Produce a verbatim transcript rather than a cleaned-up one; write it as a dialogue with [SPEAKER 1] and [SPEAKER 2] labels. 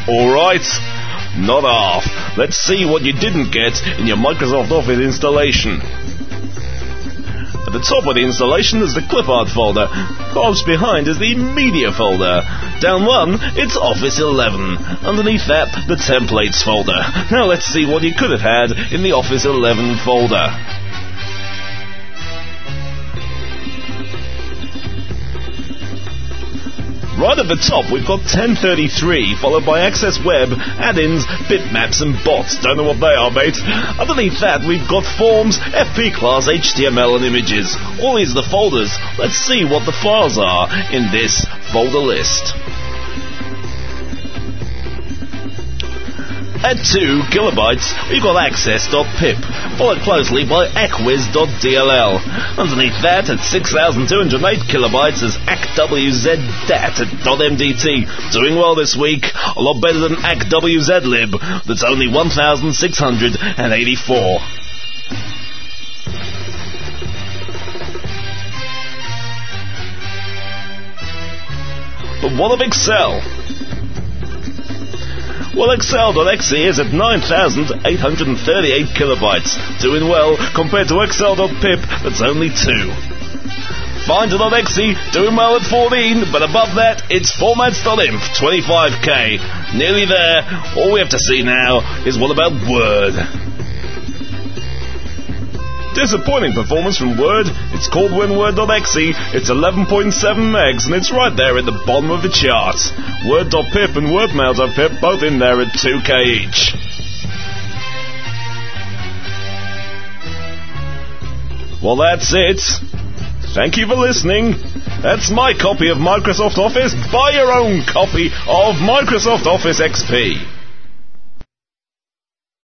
[SPEAKER 1] Alright, not half. Let's see what you didn't get in your Microsoft Office installation. At the top of the installation is the clipart folder. Close behind is the media folder. Down one, it's Office eleven. Underneath that, the templates folder. Now let's see what you could have had in the Office eleven folder. Right at the top, we've got ten thirty-three, followed by Access Web, add-ins, bitmaps and bots. Don't know what they are, mate. Underneath that, we've got Forms, F P class, H T M L and images. All these are the folders. Let's see what the files are in this folder list. At two kilobytes, we've got access.pip, followed closely by ecwiz.dll. Underneath that, at six thousand two hundred eight kilobytes, is acwzdat.mdt. Doing well this week, a lot better than acwzlib, that's only one thousand six hundred eighty-four. But what of Excel? Well, Excel.exe is at nine thousand eight hundred thirty-eight kilobytes. Doing well compared to Excel.pip, that's only two. Finder.exe, doing well at fourteen, but above that, it's Formats.inf, twenty-five K. Nearly there. All we have to see now is what about Word? Disappointing performance from Word. It's called WinWord.exe, it's eleven point seven megs, and it's right there at the bottom of the chart. Word.pip and WordMail.pip both in there at two K each. Well, that's it. Thank you for listening. That's my copy of Microsoft Office. Buy your own copy of Microsoft Office X P.